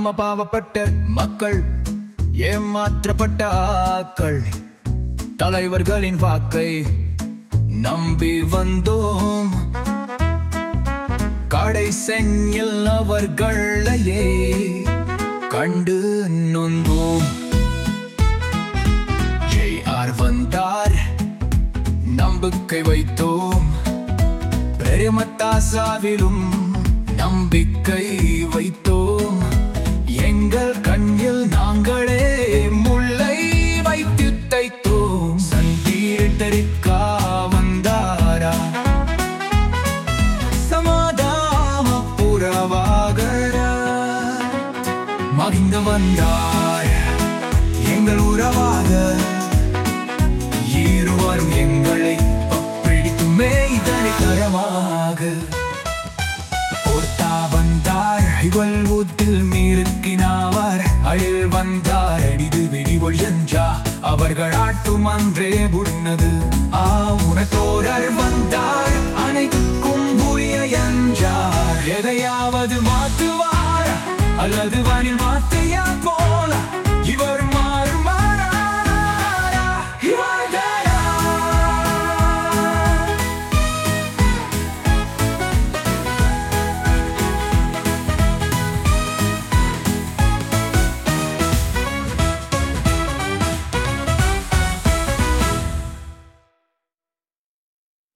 நாம பாவப்பட்ட மக்கள், ஏமாற்றப்பட்ட ஆக்கள், தலைவர்களின் வாக்கை நம்பி வந்தோம். கடை செஞ்சில் அவர்களையே கண்டு நொந்தோம். JR வந்தார், நம்பிக்கை வைத்தோம். பிரேமதாசாவிலும் நம்பிக்கை வைத்தோம். எங்கள் கண்ணில் நாங்களே முல்லை வைத்து தைத்தோம். சந்தீர்த்தரிக்கா வந்தாரா, சமாதான புறவாகரா. மகிந்த வந்தார் எங்கள் உறவாக, இருவரும் எங்களை பிடித்து மேய்தலை தரமாக. ஒருத்தா வந்தார் இவள் ஊத்தில் மீறுக்கினாவர், அழில் வந்தார் அடிது வெடிவொள் என்றா அவர்கள் ஆட்டும் அன்றே புண்ணது. உனத்தோரர் வந்தார் அனைத்துக்கும் புரிய என்றார். எதையாவது மாற்றுவார் அல்லது வானில் மாத்தையா போல